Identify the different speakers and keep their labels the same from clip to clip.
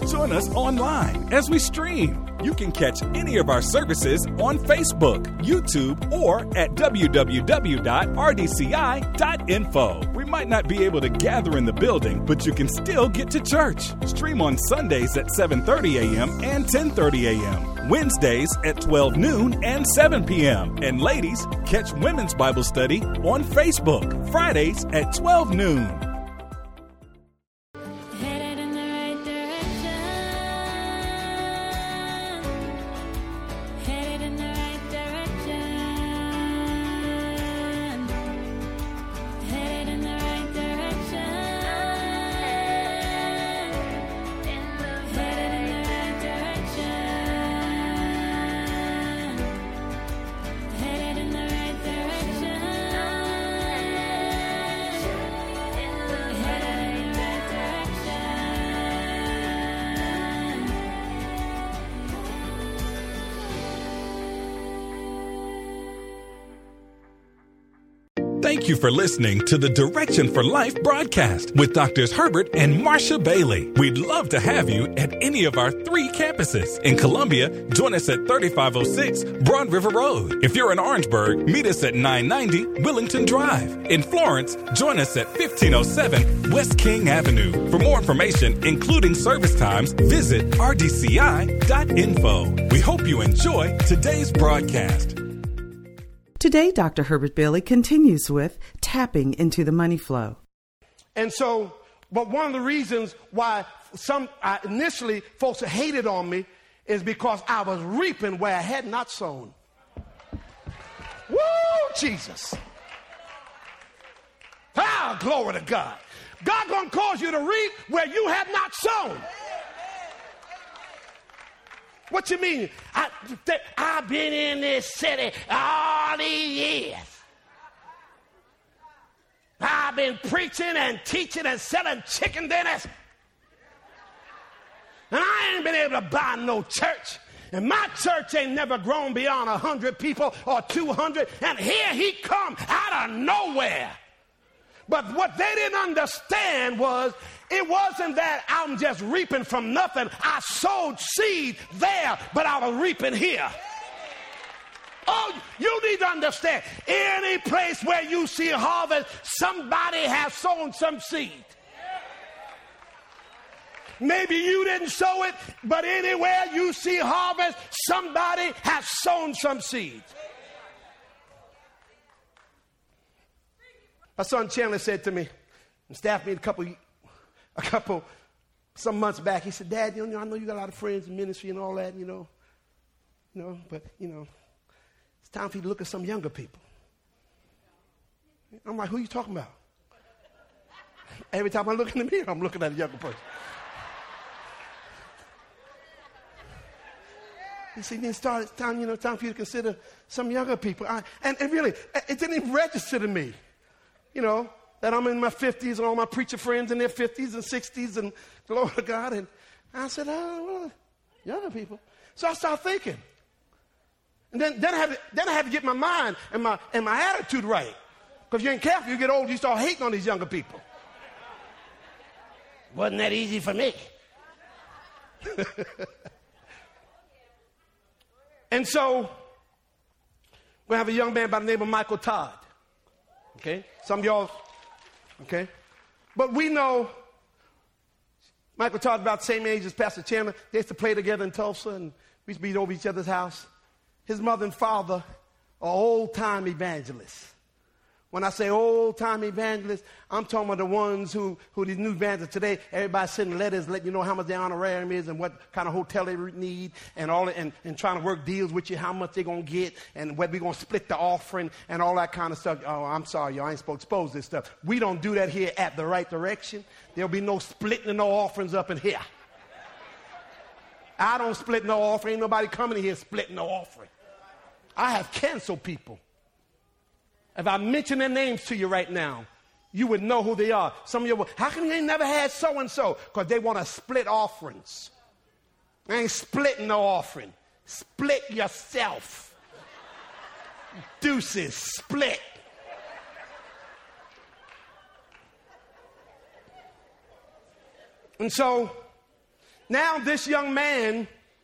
Speaker 1: Join us online as we stream. You can catch any of our services on Facebook, YouTube, or at www.rdci.info. We might not be able to gather in the building, but you can still get to church. Stream on Sundays at 7:30 a.m. and 10:30 a.m., Wednesdays at 12 noon and 7 p.m. And ladies, catch Women's Bible Study on Facebook, Fridays at 12 noon. Thank you for listening to the Direction for Life broadcast with Drs. Herbert and Marsha Bailey. We'd love to have you at any of our 3 campuses. In Columbia, join us at 3506 Broad River Road. If you're in Orangeburg, meet us at 990 Willington Drive. In Florence, join us at 1507 West King Avenue. For more information, including service times, visit rdci.info. We hope you enjoy today's broadcast.
Speaker 2: Today, Dr. Herbert Bailey continues with tapping into the money flow.
Speaker 3: And so, but one of the reasons why initially folks hated on me is because I was reaping where I had not sown. Woo, Jesus. Ah, glory to God. God gonna cause you to reap where you have not sown. What you mean? I've been in this city all these years. I've been preaching and teaching and selling chicken dinners. And I ain't been able to buy no church. And my church ain't never grown beyond 100 people or 200. And here he come out of nowhere. But what they didn't understand was it wasn't that I'm just reaping from nothing. I sowed seed there, but I was reaping here. Oh, you need to understand, any place where you see harvest, somebody has sown some seed. Maybe you didn't sow it, but anywhere you see harvest, somebody has sown some seed. My son Chandler said to me, and staffed me some months back. He said, Dad, I know you got a lot of friends in ministry and all that, but it's time for you to look at some younger people. I'm like, who are you talking about? Every time I look in the mirror, I'm looking at a younger person. He said, it's time for you to consider some younger people. And really, it didn't even register to me. That I'm in my 50s and all my preacher friends in their 50s and 60s and glory to God. And I said, younger people. So I started thinking. And then I had to get my mind and my attitude right. Because you ain't careful, you get old, you start hating on these younger people. Wasn't that easy for me? And so we have a young man by the name of Michael Todd. Okay? Some of y'all, okay? But we know Michael Todd about the same age as Pastor Chandler. They used to play together in Tulsa, and we used to be over each other's house. His mother and father are old-time evangelists. When I say old-time evangelists, I'm talking about the ones who these new evangelists today, everybody sending letters letting you know how much their honorarium is and what kind of hotel they need and all that, and trying to work deals with you, how much they're going to get and whether we're going to split the offering and all that kind of stuff. Oh, I'm sorry, y'all ain't supposed to expose this stuff. We don't do that here at the Right Direction. There'll be no splitting no offerings up in here. I don't split no offering. Ain't nobody coming in here splitting no offering. I have canceled people. If I mention their names to you right now, you would know who they are. Some of you will, how come you ain't never had so-and-so? Because they want to split offerings. I ain't splitting no offering. Split yourself. Deuces, split. And so, Now this young man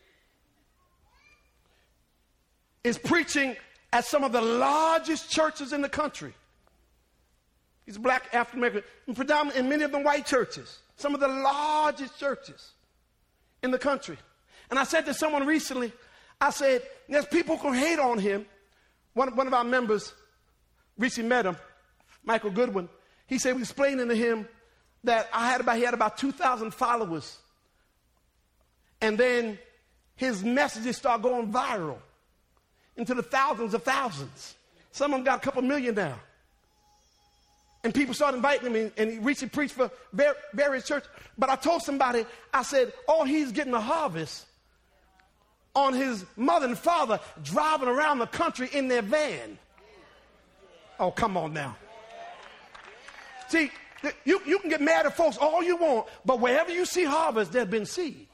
Speaker 3: is preaching at some of the largest churches in the country. He's a black African American, and predominantly in many of them white churches, some of the largest churches in the country. And I said to someone recently, I said, there's people who hate on him. One of our members recently met him, Michael Goodwin. He said, we was explaining to him that he had about 2,000 followers. And then his messages started going viral into the thousands of thousands. Some of them got a couple million now. And people started inviting him, and he recently preached for various churches. But I told somebody, I said, oh, he's getting a harvest on his mother and father driving around the country in their van. Oh, come on now. See, you can get mad at folks all you want, but wherever you see harvest, there's been seed.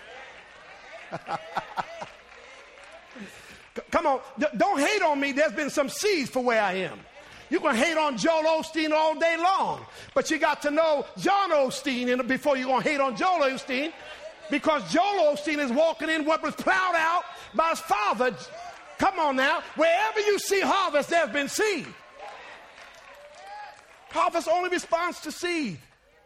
Speaker 3: Come on, don't hate on me. There's been some seeds for where I am. You can hate on Joel Osteen all day long, but you got to know John Osteen before you're going to hate on Joel Osteen, because Joel Osteen is walking in what was plowed out by his father. Come on now. Wherever you see harvest, there's been seed. Harvest only responds to seed.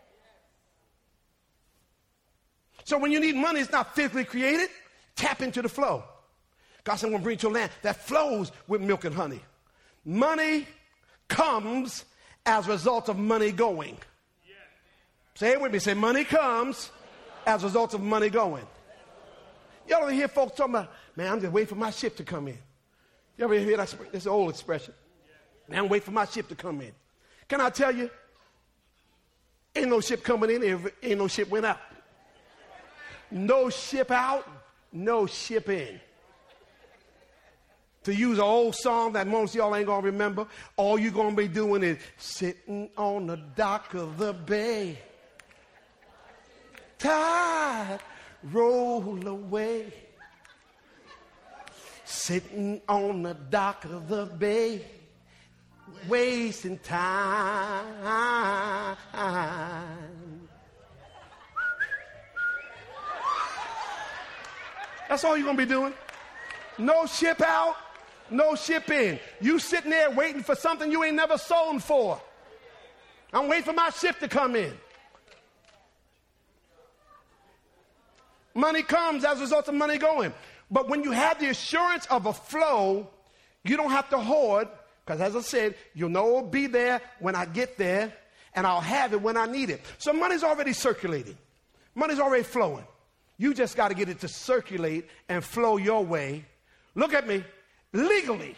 Speaker 3: So when you need money, it's not physically created. Tap into the flow. God said, I'm going to bring to a land that flows with milk and honey. Money comes as a result of money going. Say it with me. Say, money comes as a result of money going. You ever hear folks talking about, man, I'm just waiting for my ship to come in. You ever hear that? That's an old expression. Man, I'm waiting for my ship to come in. Can I tell you, ain't no ship coming in, ain't no ship went out. No ship out, no ship in. To use an old song that most of y'all ain't gonna remember, all you're gonna be doing is sitting on the dock of the bay. Tide roll away. Sitting on the dock of the bay, wasting time. That's all you're gonna be doing. No ship out, no ship in. You sitting there waiting for something you ain't never sold for. I'm waiting for my ship to come in. Money comes as a result of money going. But when you have the assurance of a flow, you don't have to hoard, because as I said, you'll know it'll be there when I get there, and I'll have it when I need it. So money's already circulating. Money's already flowing. You just got to get it to circulate and flow your way. Look at me, legally.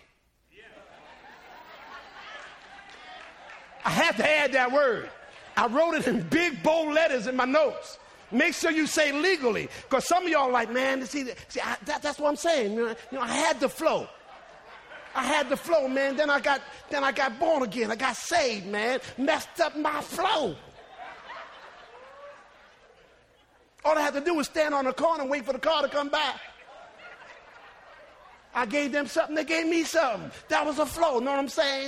Speaker 3: I had to add that word. I wrote it in big, bold letters in my notes. Make sure you say legally, because some of y'all are like, man, that's what I'm saying. You know, I had to flow. I had to flow, man. Then I got born again. I got saved, man. Messed up my flow. All I had to do was stand on the corner and wait for the car to come back. I gave them something, they gave me something. That was a flow, know what I'm saying?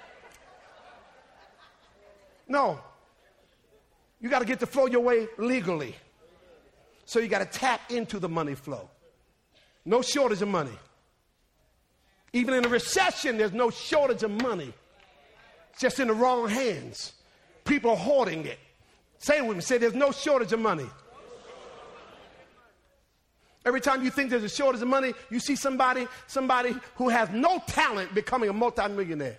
Speaker 3: No. You got to get the flow your way legally. So you got to tap into the money flow. No shortage of money. Even in a recession, there's no shortage of money. It's just in the wrong hands. People are hoarding it. Say it with me. Say, there's no shortage of money. Every time you think there's a shortage of money, you see somebody who has no talent becoming a multimillionaire.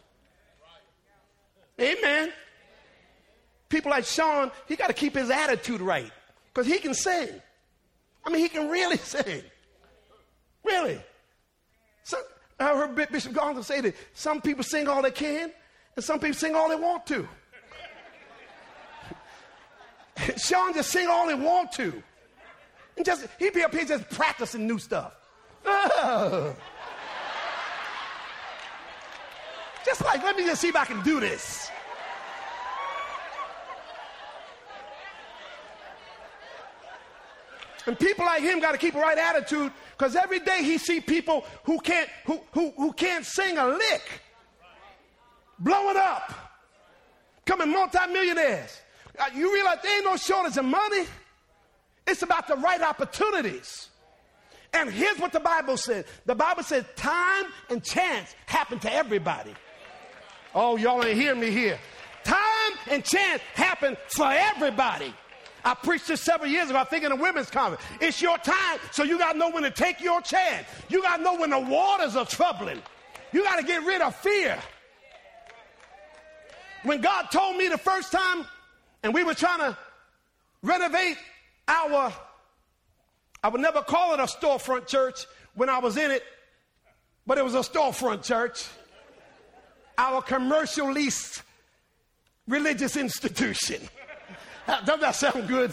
Speaker 3: Amen. People like Sean, he got to keep his attitude right, because he can sing. I mean, he can really sing. Really. I heard Bishop Gonzalez say that some people sing all they can, and some people sing all they want to. Sean just sing all he want to. And he'd be up here just practicing new stuff. Just like, let me just see if I can do this. And people like him got to keep a right attitude, because every day he see people who can't sing a lick, blowing up, becoming multimillionaires. You realize there ain't no shortage of money. It's about the right opportunities. And here's what the Bible says. The Bible says time and chance happen to everybody. Oh, y'all ain't hearing me here. Time and chance happen for everybody. I preached this several years ago, I think in a women's conference. It's your time, so you got to know when to take your chance. You got to know when the waters are troubling. You got to get rid of fear. When God told me the first time, and we were trying to renovate I would never call it a storefront church when I was in it, but it was a storefront church. Our commercial leased religious institution. Doesn't that sound good?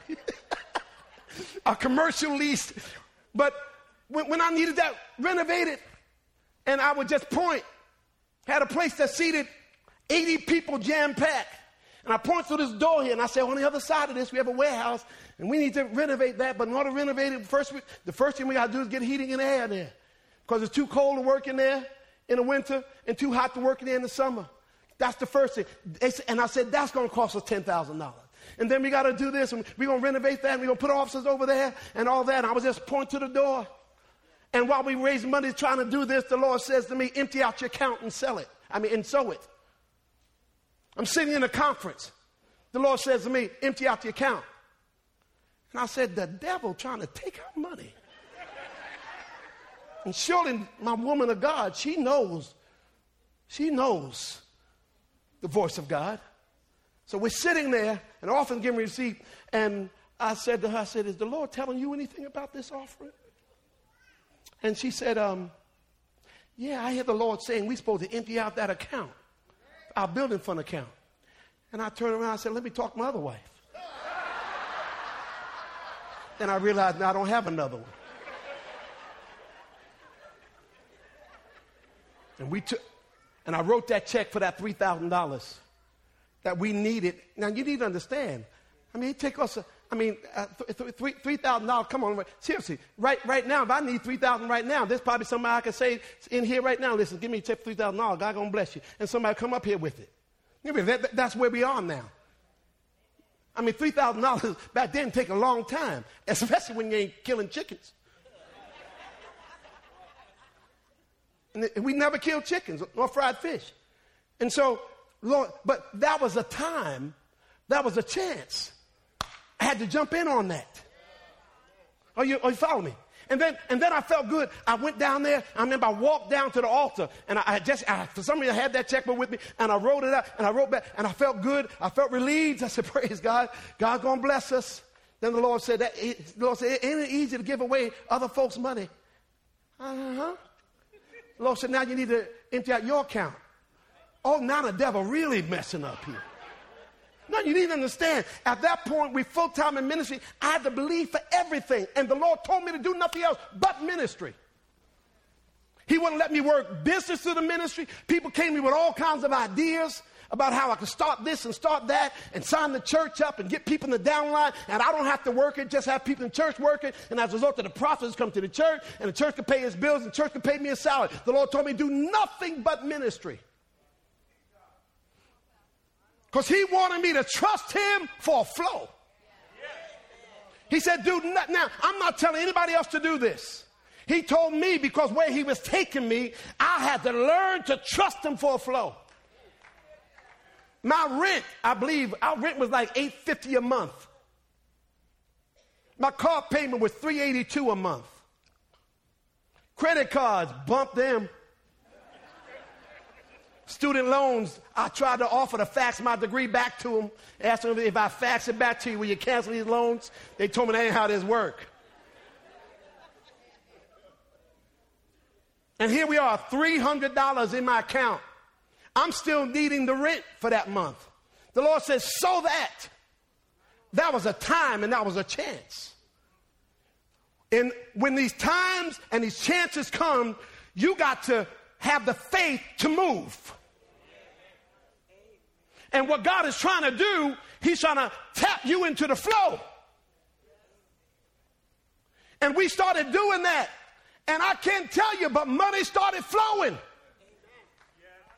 Speaker 3: A commercial lease. But when I needed that renovated, and I would just point, had a place that seated 80 people jam-packed. And I point through this door here, and I say, on the other side of this, we have a warehouse, and we need to renovate that. But in order to renovate it, the first thing we got to do is get heating and air in there. Because it's too cold to work in there in the winter and too hot to work in there in the summer. That's the first thing. And I said, that's going to cost us $10,000. And then we got to do this, and we're going to renovate that, and we're going to put offices over there and all that. And I was just pointing to the door. And while we raise money trying to do this, the Lord says to me, empty out your account and sell it. And sow it. I'm sitting in a conference. The Lord says to me, empty out the account. And I said, the devil trying to take our money. And surely my woman of God, she knows the voice of God. So we're sitting there and often giving receipt. And I said to her, is the Lord telling you anything about this offering? And she said, yeah, I hear the Lord saying we're supposed to empty out that account, our building fund account. And I turned around and said, let me talk to my other wife. Then I realized now I don't have another one. And I wrote that check for that $3,000 that we needed. Now you need to understand. It take us $3,000. Come on, seriously. Right now, if I need $3,000 right now, there's probably somebody I can say in here right now. Listen, give me a check for $3,000. God gonna bless you, and somebody come up here with it. That's where we are now. $3,000 back then take a long time, especially when you ain't killing chickens. And we never killed chickens or fried fish. And so, Lord, but that was a time, that was a chance. I had to jump in on that. Oh, you follow me? And then I felt good. I went down there. I remember I walked down to the altar, and I for some reason I had that checkbook with me, and I wrote it out, and I wrote back, and I felt good. I felt relieved. I said, praise God. God's going to bless us. Then the Lord said, ain't it easy to give away other folks' money? Uh-huh. The Lord said, now you need to empty out your account. Oh, now the devil really messing up here. No, you need to understand. At that point, we full-time in ministry. I had to believe for everything. And the Lord told me to do nothing else but ministry. He wouldn't let me work business through the ministry. People came to me with all kinds of ideas about how I could start this and start that and sign the church up and get people in the downline. And I don't have to work it, just have people in church working. And as a result of the prophets come to the church, and the church can pay his bills, and the church can pay me a salary. The Lord told me to do nothing but ministry. Because he wanted me to trust him for a flow. He said, now, I'm not telling anybody else to do this. He told me because where he was taking me, I had to learn to trust him for a flow. My rent, I believe, our rent was like $850 a month. My car payment was $382 a month. Credit cards, bump them. Student loans, I tried to offer to fax my degree back to them. Asked them if I fax it back to you, will you cancel these loans? They told me that ain't how this works. And here we are, $300 in my account. I'm still needing the rent for that month. The Lord says, so that was a time and that was a chance. And when these times and these chances come, you got to have the faith to move. And what God is trying to do, he's trying to tap you into the flow. And we started doing that. And I can't tell you, but money started flowing.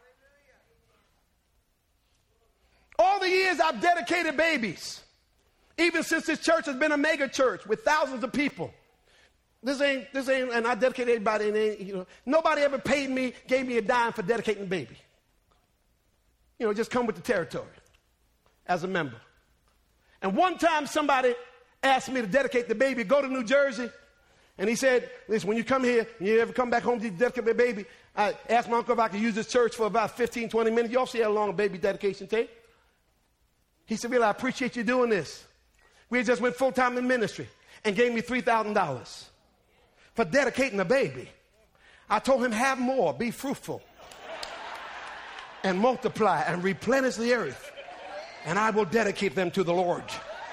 Speaker 3: All the years I've dedicated babies. Even since this church has been a mega church with thousands of people. This ain't, and I dedicate everybody, and nobody ever paid me, gave me a dime for dedicating the baby. Just come with the territory as a member. And one time somebody asked me to dedicate the baby, go to New Jersey, and he said, listen, when you come here, and you ever come back home to dedicate the baby, I asked my uncle if I could use this church for about 15, 20 minutes. You all see how long a baby dedication takes? He said, really, I appreciate you doing this. We had just went full-time in ministry and gave me $3,000 for dedicating a baby. I told him, have more, be fruitful, and multiply, and replenish the earth, and I will dedicate them to the Lord.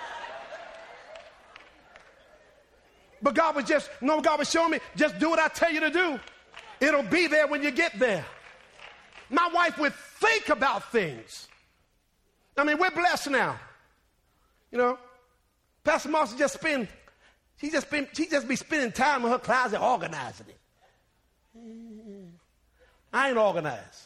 Speaker 3: But God was showing me, just do what I tell you to do. It'll be there when you get there. My wife would think about things. I mean, we're blessed now. Pastor Marcia she just be spending time in her closet organizing it. I ain't organized.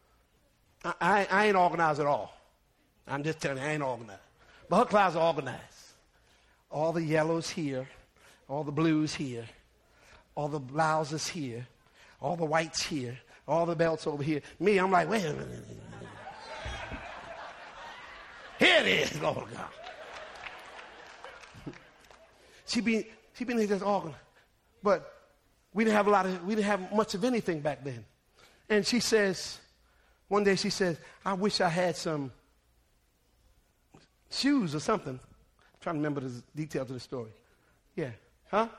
Speaker 3: I ain't organized at all. I'm just telling you, I ain't organized. But her closet organized. All the yellows here, all the blues here, all the blouses here, all the whites here, all the belts over here. Me, I'm like, wait a minute. Here it is, Lord God. She been here just organized. But we didn't have much of anything back then. And she says, one day she says, I wish I had some shoes or something. I'm trying to remember the details of the story. Yeah. Huh?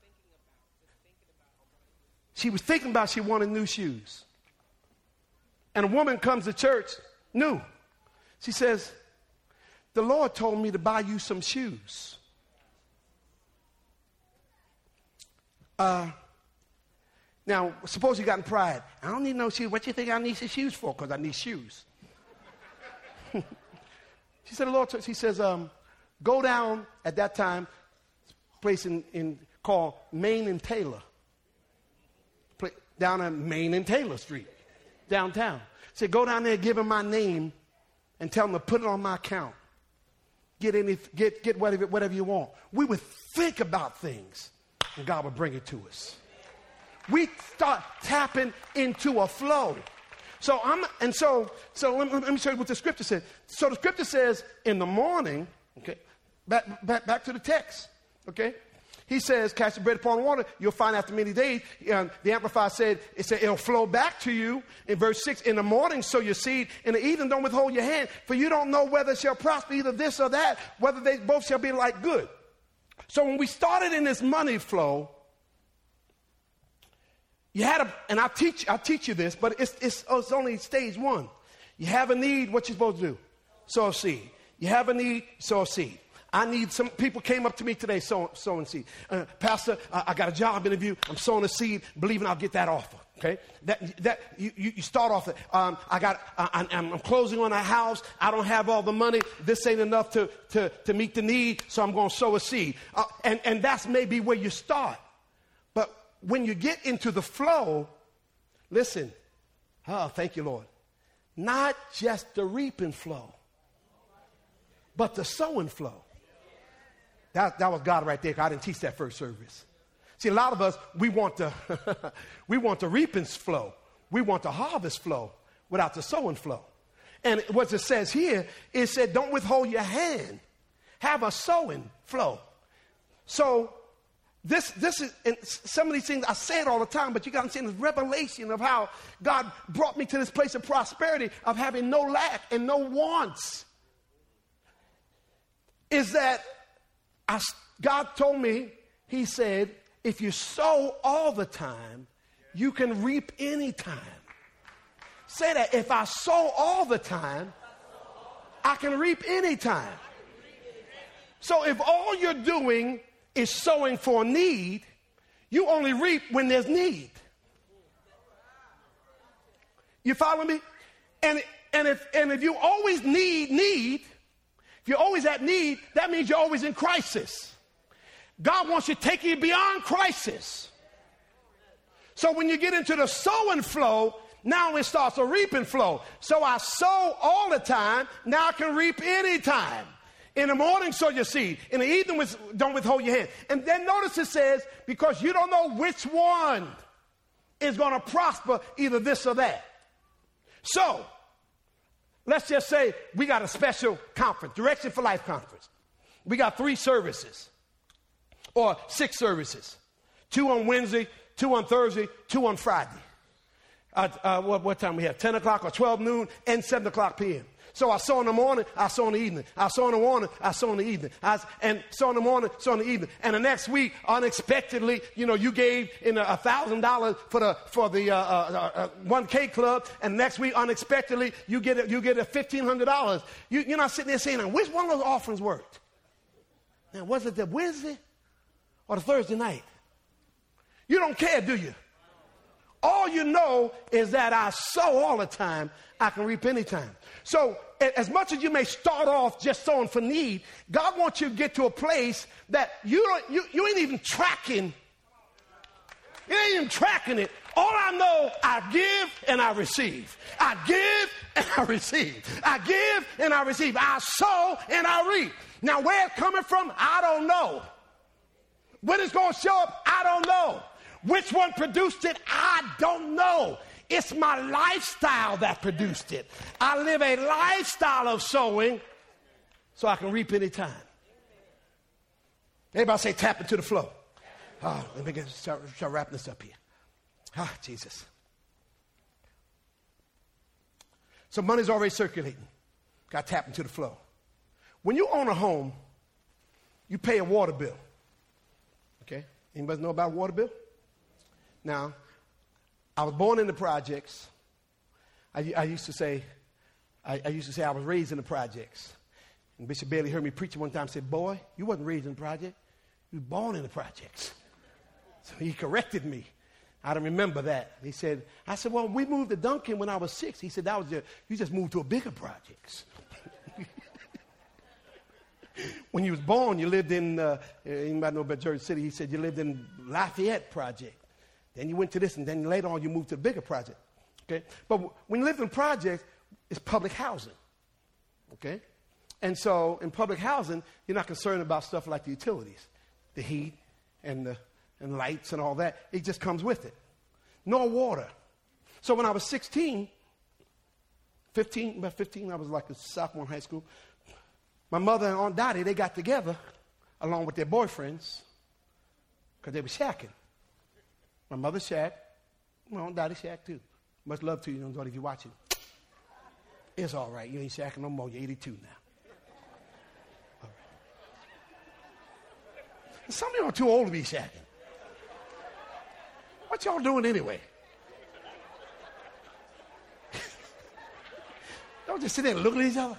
Speaker 3: She was thinking about she wanted new shoes. And a woman comes to church, new. She says, the Lord told me to buy you some shoes. Now, suppose you got in pride. I don't need no shoes. What do you think I need some shoes for? Because I need shoes. She said, the Lord, she says, go down at that time, place called Main and Taylor. Down on Main and Taylor Street, downtown. Said, go down there, give him my name, and tell him to put it on my account. Get whatever you want. We would think about things, and God would bring it to us. We start tapping into a flow. So let me show you what the scripture says. So the scripture says in the morning, okay, back to the text, okay. He says, cast your bread upon water, you'll find after many days. The Amplified said, it'll flow back to you. In verse 6, in the morning sow your seed, in the evening don't withhold your hand, for you don't know whether it shall prosper, either this or that, whether they both shall be like good. So when we started in this money flow, you had and I'll teach you this, but it's only stage one. You have a need, what you supposed to do? Sow a seed. You have a need, sow a seed. I need some people came up to me today sowing seed. Pastor, I got a job interview. I'm sowing a seed, believing I'll get that offer. Okay, that you start off. I'm closing on a house. I don't have all the money. This ain't enough to meet the need, so I'm going to sow a seed. And that's maybe where you start. But when you get into the flow, listen. Oh, thank you, Lord. Not just the reaping flow, but the sowing flow. That was God right there. I didn't teach that first service. See, a lot of us, we want the reaping flow. We want the harvest flow without the sowing flow. And what it says here, it said, don't withhold your hand. Have a sowing flow. So this is, and some of these things, I say it all the time, but you got to see this revelation of how God brought me to this place of prosperity, of having no lack and no wants. Is that God told me, he said, if you sow all the time, you can reap any time. Say that, if I sow all the time, I can reap any time. So if all you're doing is sowing for need, you only reap when there's need. You follow me? And if you always need, if you're always at need, that means you're always in crisis. God wants you to take you beyond crisis. So when you get into the sowing flow, now it starts a reaping flow. So I sow all the time, now I can reap anytime. In the morning, sow your seed. In the evening, don't withhold your hand. And then notice it says, because you don't know which one is going to prosper, either this or that. So, let's just say we got a special conference, Direction for Life conference. We got 3 services, or 6 services. 2 on Wednesday, 2 on Thursday, 2 on Friday. What time we have? 10 o'clock or 12 noon and 7 o'clock p.m. So I sow in the morning, I sow in the evening. I sow in the morning, I sow in the evening. And sow in the morning, sow in the evening. And the next week, unexpectedly, you gave in $1,000 for the 1K club. And next week, unexpectedly, you get a $1,500. You're not sitting there saying, now, which one of those offerings worked? Now, was it the Wednesday or the Thursday night? You don't care, do you? All you know is that I sow all the time, I can reap anytime. So as much as you may start off just sowing for need, God wants you to get to a place that you ain't even tracking. You ain't even tracking it. All I know, I give and I receive. I give and I receive. I give and I receive. I sow and I reap. Now where it's coming from, I don't know. When it's going to show up, I don't know. Which one produced it, I don't know. It's my lifestyle that produced it. I live a lifestyle of sowing so I can reap any time. Everybody say tap into the flow. Let me start wrapping this up here. Jesus. So money's already circulating. Got to tap into the flow. When you own a home, you pay a water bill. Okay? Anybody know about a water bill? Now, I was born in the projects. I used to say I was raised in the projects. And Bishop Bailey heard me preach one time and said, boy, you wasn't raised in the project. You were born in the projects. So he corrected me. I don't remember that. I said, well, we moved to Duncan when I was 6. He said, you just moved to a bigger projects. When you was born, you lived in, anybody know about Jersey City? He said you lived in Lafayette project. Then you went to this, and then later on you moved to the bigger project, okay? But when you live in projects, it's public housing, okay? And so in public housing, you're not concerned about stuff like the utilities, the heat and the lights and all that. It just comes with it. No water. So when I was 15, I was like a sophomore in high school. My mother and Aunt Dottie, they got together along with their boyfriends because they were shacking. My mother shacked. My Aunt Dottie shacked too. Much love to you, Aunt Dottie, if you're watching. It's all right. You ain't shacking no more. You're 82 now. All right. Some of y'all are too old to be shacking. What y'all doing anyway? Don't just sit there and look at each other.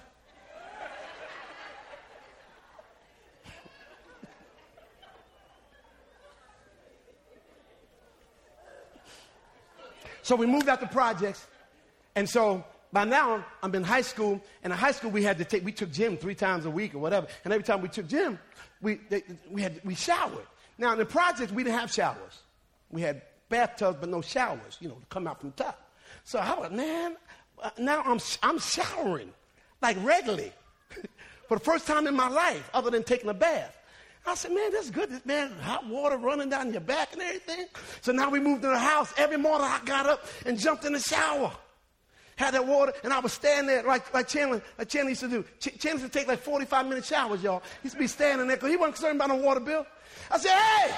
Speaker 3: So we moved out to projects, and so by now I'm in high school, and in high school we took gym 3 times a week or whatever, and every time we took gym, we showered. Now in the projects we didn't have showers. We had bathtubs but no showers, to come out from the top. So I was, man, now I'm showering like regularly for the first time in my life, other than taking a bath. I said, man, that's good. This man, hot water running down your back and everything. So now we moved to the house. Every morning I got up and jumped in the shower. Had that water, and I was standing there like Chandler used to do. Chandler used to take like 45-minute showers, y'all. He used to be standing there because he wasn't concerned about no water bill. I said, hey,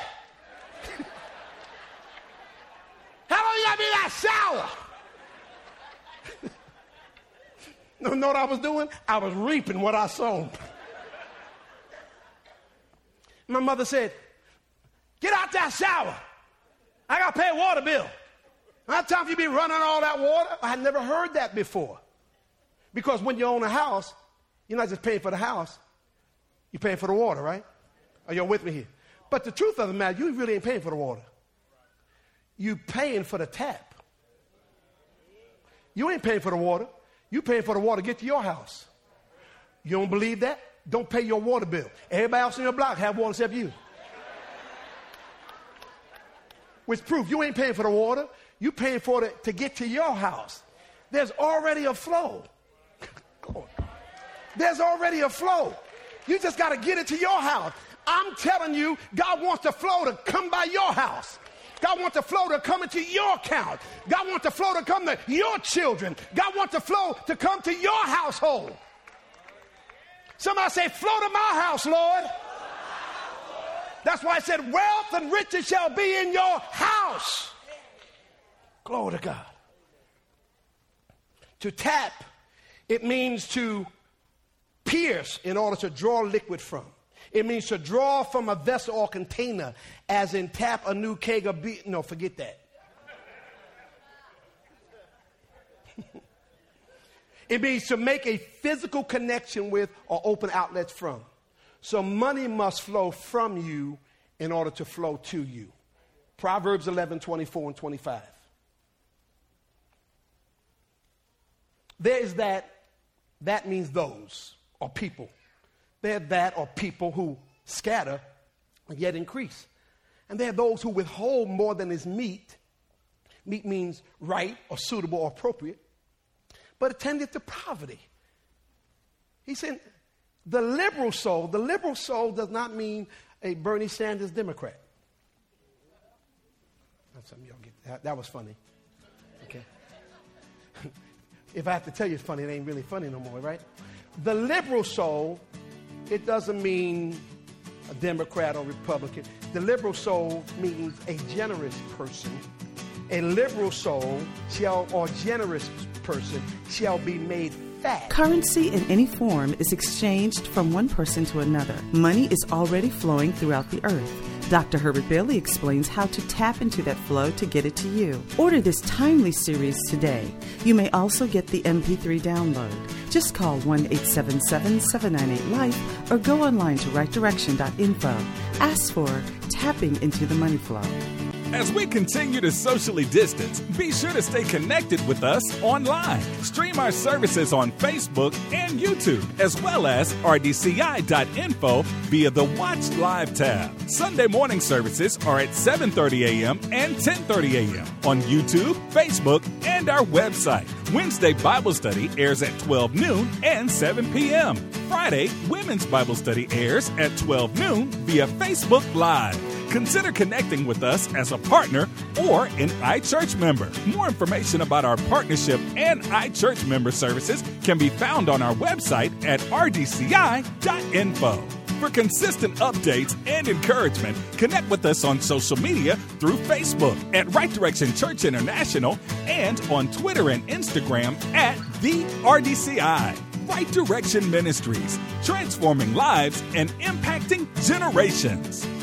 Speaker 3: how long you got to be in that shower? Know what I was doing? I was reaping what I sown. My mother said, get out that shower. I got to pay a water bill. How time for you be running all that water? I had never heard that before. Because when you own a house, you're not just paying for the house. You're paying for the water, right? Are you with me here? But the truth of the matter, you really ain't paying for the water. You're paying for the tap. You ain't paying for the water. You're paying for the water to get to your house. You don't believe that? Don't pay your water bill. Everybody else in your block have water except you. Which proof you ain't paying for the water. You paying for it to get to your house. There's already a flow. There's already a flow. You just got to get it to your house. I'm telling you, God wants the flow to come by your house. God wants the flow to come into your account. God wants the flow to come to your children. God wants the flow to come to your household. Somebody say, flow to my house, Lord. That's why I said, wealth and riches shall be in your house. Glory to God. To tap, it means to pierce in order to draw liquid from. It means to draw from a vessel or container, as in tap a new keg of beer. No, forget that. It means to make a physical connection with or open outlets from. So money must flow from you in order to flow to you. Proverbs 11:24 and 25. There is that means those or people. There are that or people who scatter and yet increase. And there are those who withhold more than is meet. Meet means right or suitable or appropriate, but attended to poverty. He said, the liberal soul does not mean a Bernie Sanders Democrat. That's something y'all get. That was funny. Okay. If I have to tell you it's funny, it ain't really funny no more, right? The liberal soul, it doesn't mean a Democrat or Republican. The liberal soul means a generous person. A liberal soul or generous person shall be made fat.
Speaker 2: Currency in any form is exchanged from one person to another. Money is already flowing throughout the earth. Dr. Herbert Bailey explains how to tap into that flow to get it to you. Order this timely series today. You may also get the MP3 download. Just call 1-877-798-LIFE or go online to rightdirection.info. Ask for Tapping into the Money Flow.
Speaker 1: As we continue to socially distance, be sure to stay connected with us online. Stream our services on Facebook and YouTube, as well as rdci.info via the Watch Live tab. Sunday morning services are at 7:30 a.m. and 10:30 a.m. on YouTube, Facebook, and our website. Wednesday Bible study airs at 12 noon and 7 p.m. Friday, Women's Bible Study airs at 12 noon via Facebook Live. Consider connecting with us as a partner or an iChurch member. More information about our partnership and iChurch member services can be found on our website at rdci.info. For consistent updates and encouragement, connect with us on social media through Facebook at Right Direction Church International and on Twitter and Instagram at the RDCI. Right Direction Ministries, transforming lives and impacting generations.